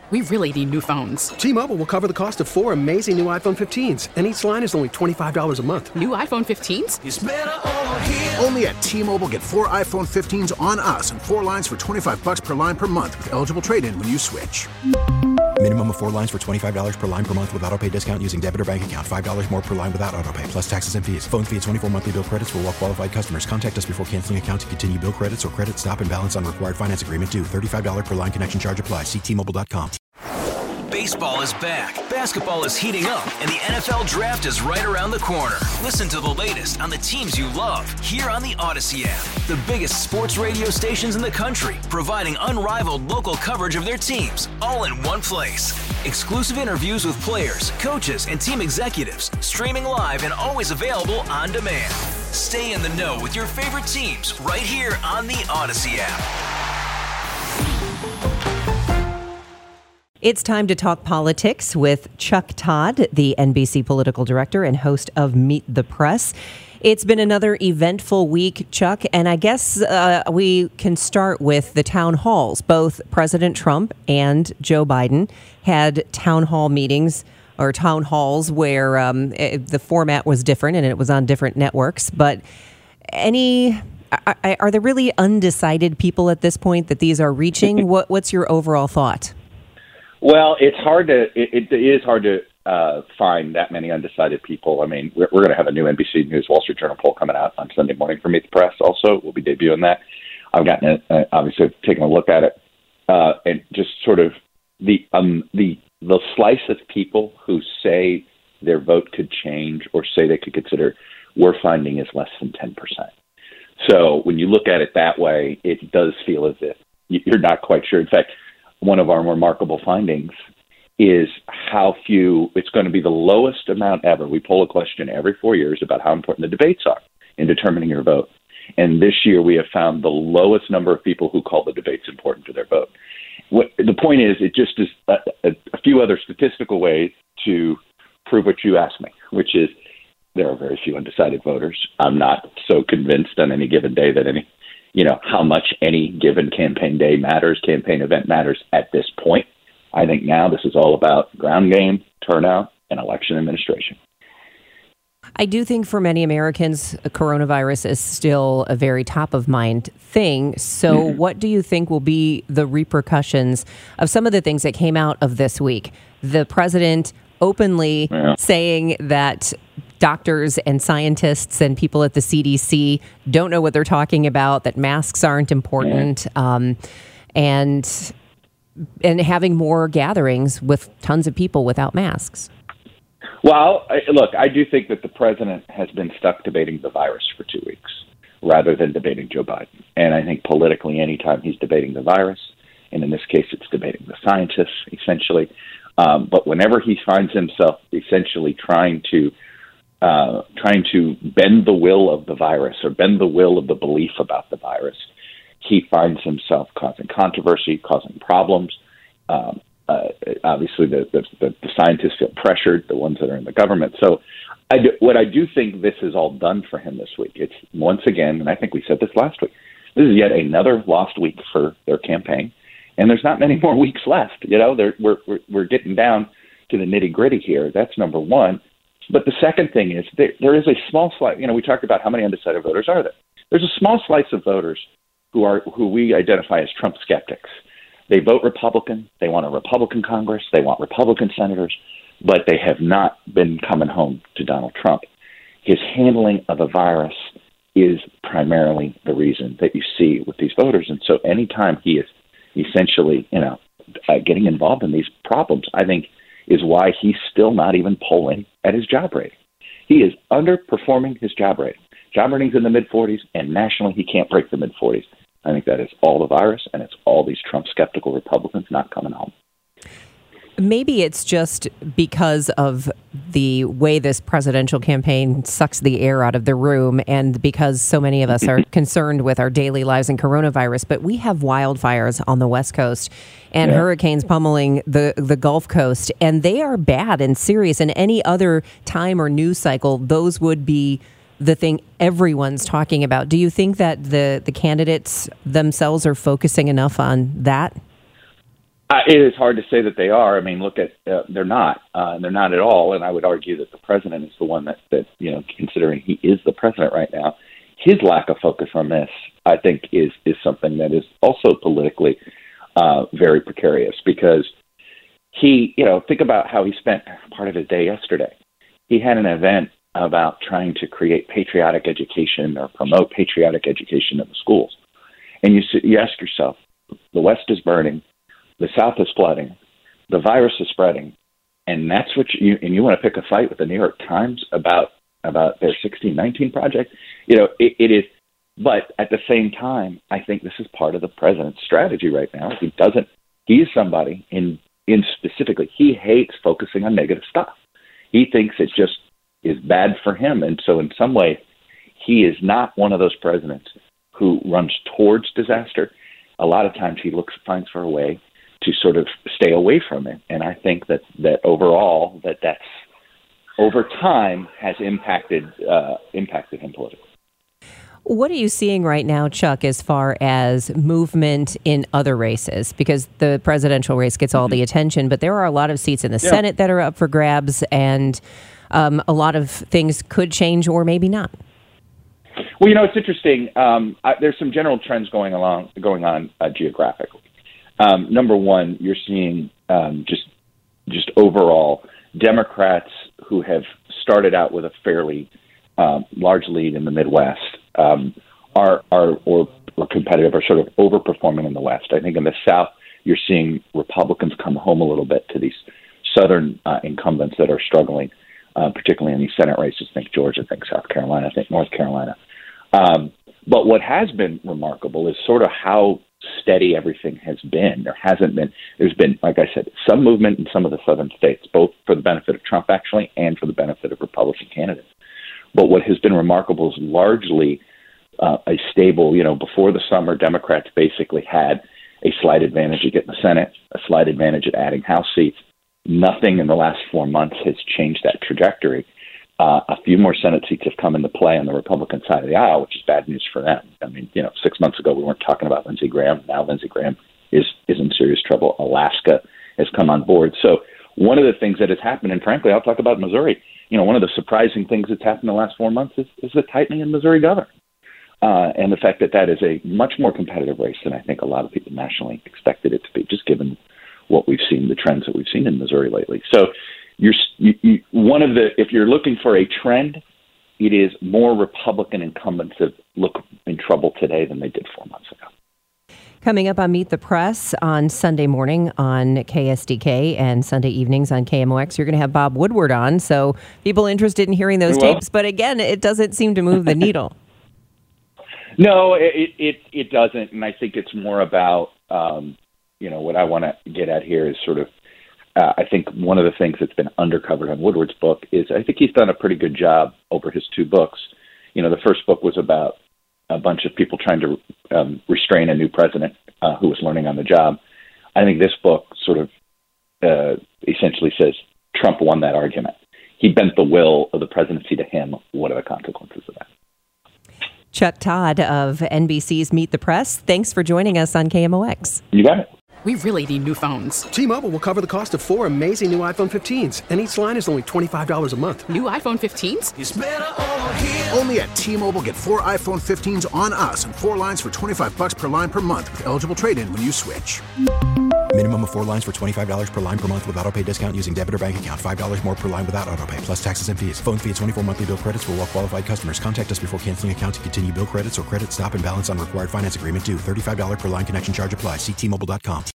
We really need new phones. T-Mobile will cover the cost of 4 amazing new iPhone 15s, and each line is only $25 a month. New iPhone 15s? It's better over here. Only at T-Mobile, get 4 iPhone 15s on us and 4 lines for $25 per line per month with eligible trade-in when you switch. Minimum of 4 lines for $25 per line per month with autopay discount using debit or bank account. $5 more per line without autopay, plus taxes and fees. Phone fee at 24 monthly bill credits for well-qualified customers. Contact us before canceling account to continue bill credits or credit stop and balance on required finance agreement due. $35 per line connection charge applies. See T-Mobile.com. Baseball is back, basketball is heating up, and the NFL Draft is right around the corner. Listen to the latest on the teams you love here on the Odyssey app. The biggest sports radio stations in the country, providing unrivaled local coverage of their teams, all in one place. Exclusive interviews with players, coaches, and team executives, streaming live and always available on demand. Stay in the know with your favorite teams right here on the Odyssey app. It's time to talk politics with Chuck Todd, the NBC political director and host of Meet the Press. It's been another eventful week, Chuck, and I guess we can start with the town halls. Both President Trump and Joe Biden had town hall meetings or town halls where the format was different and it was on different networks. But are there really undecided people at this point that these are reaching? What's your overall thought? Well, it's hard to it is hard to find that many undecided people. I mean, we're going to have a new NBC News Wall Street Journal poll coming out on Sunday morning for Meet the Press. Also, we'll be debuting that. I've gotten obviously taken a look at it, and just sort of the slice of people who say their vote could change or say they could consider, we're finding is less than 10%. So when you look at it that way, it does feel as if you're not quite sure. In fact, one of our remarkable findings is how few, it's going to be the lowest amount ever. We poll a question every 4 years about how important the debates are in determining your vote. And this year we have found the lowest number of people who call the debates important to their vote. The point is, it just is a few other statistical ways to prove what you asked me, which is there are very few undecided voters. I'm not so convinced on any given day that how much any given campaign day matters, campaign event matters at this point. I think now this is all about ground game, turnout, and election administration. I do think for many Americans, coronavirus is still a very top-of-mind thing. So what do you think will be the repercussions of some of the things that came out of this week? The president openly saying that doctors and scientists and people at the CDC don't know what they're talking about, that masks aren't important, and having more gatherings with tons of people without masks. Well, look, I do think that the president has been stuck debating the virus for 2 weeks rather than debating Joe Biden. And I think politically, anytime he's debating the virus, and in this case, it's debating the scientists, essentially. But whenever he finds himself essentially trying to bend the will of the virus or bend the will of the belief about the virus, he finds himself causing controversy, causing problems. Obviously, the scientists feel pressured, the ones that are in the government. So what I do think this is all done for him this week. It's once again, and I think we said this last week, this is yet another lost week for their campaign. And there's not many more weeks left. We're getting down to the nitty gritty here. That's number one. But the second thing is there is a small slice. We talked about how many undecided voters are there. There's a small slice of voters who we identify as Trump skeptics. They vote Republican. They want a Republican Congress. They want Republican senators, but they have not been coming home to Donald Trump. His handling of the virus is primarily the reason that you see with these voters. And so anytime he is essentially, getting involved in these problems, I think is why he's still not even polling at his job rating. He is underperforming his job rating. Job rating's in the mid-40s, and nationally he can't break the mid-40s. I think that is all the virus, and it's all these Trump-skeptical Republicans not coming home. Maybe it's just because of the way this presidential campaign sucks the air out of the room and because so many of us are concerned with our daily lives and coronavirus. But we have wildfires on the West Coast and hurricanes pummeling the Gulf Coast, and they are bad and serious. And any other time or news cycle, those would be the thing everyone's talking about. Do you think that the candidates themselves are focusing enough on that? It is hard to say that they are. I mean, look at they're not. They're not at all. And I would argue that the president is the one that considering he is the president right now, his lack of focus on this, I think, is something that is also politically very precarious because he, think about how he spent part of his day yesterday. He had an event about trying to create patriotic education or promote patriotic education in the schools. And you ask yourself, the West is burning, the South is flooding, the virus is spreading, and that's what you want to pick a fight with the New York Times about their 1619 project. It is. But at the same time, I think this is part of the president's strategy right now. He is somebody in specifically, he hates focusing on negative stuff. He thinks it just is bad for him. And so in some way, he is not one of those presidents who runs towards disaster. A lot of times he finds for a way to sort of stay away from it. And I think that overall, that's over time has impacted him politically. What are you seeing right now, Chuck, as far as movement in other races? Because the presidential race gets all the attention, but there are a lot of seats in the Senate that are up for grabs, and a lot of things could change or maybe not. Well, it's interesting. There's some general trends going on geographically. Number one, you're seeing just overall Democrats who have started out with a fairly large lead in the Midwest are competitive or sort of overperforming in the West. I think in the South, you're seeing Republicans come home a little bit to these Southern incumbents that are struggling, particularly in these Senate races. Think Georgia, think South Carolina, think North Carolina. But what has been remarkable is sort of how steady everything has been. There's been, like I said, some movement in some of the southern states, both for the benefit of Trump actually and for the benefit of Republican candidates. But what has been remarkable is largely a stable, before the summer, Democrats basically had a slight advantage at getting the Senate, a slight advantage at adding House seats. Nothing in the last 4 months has changed that trajectory. A few more Senate seats have come into play on the Republican side of the aisle, which is bad news for them. I mean, 6 months ago, we weren't talking about Lindsey Graham. Now Lindsey Graham is in serious trouble. Alaska has come on board. So one of the things that has happened, and frankly, I'll talk about Missouri, one of the surprising things that's happened in the last 4 months is the tightening in Missouri governor. And the fact that is a much more competitive race than I think a lot of people nationally expected it to be, just given what we've seen, the trends that we've seen in Missouri lately. So if you're looking for a trend, it is more Republican incumbents that look in trouble today than they did 4 months ago. Coming up on Meet the Press on Sunday morning on KSDK and Sunday evenings on KMOX, you're going to have Bob Woodward on. So people interested in hearing those tapes. But again, it doesn't seem to move the needle. No, it doesn't. And I think it's more about, what I want to get at here is sort of, I think one of the things that's been undercovered on Woodward's book is I think he's done a pretty good job over his two books. The first book was about a bunch of people trying to restrain a new president who was learning on the job. I think this book sort of essentially says Trump won that argument. He bent the will of the presidency to him. What are the consequences of that? Chuck Todd of NBC's Meet the Press, thanks for joining us on KMOX. You got it. We really need new phones. T-Mobile will cover the cost of 4 amazing new iPhone 15s, and each line is only $25 a month. New iPhone 15s? It's better over here. Only at T-Mobile, get 4 iPhone 15s on us and 4 lines for $25 per line per month with eligible trade-in when you switch. Minimum of 4 lines for $25 per line per month with autopay discount using debit or bank account. $5 more per line without autopay, plus taxes and fees. Phone fee at 24 monthly bill credits for well-qualified customers. Contact us before canceling account to continue bill credits or credit stop and balance on required finance agreement due. $35 per line connection charge applies. See T-Mobile.com.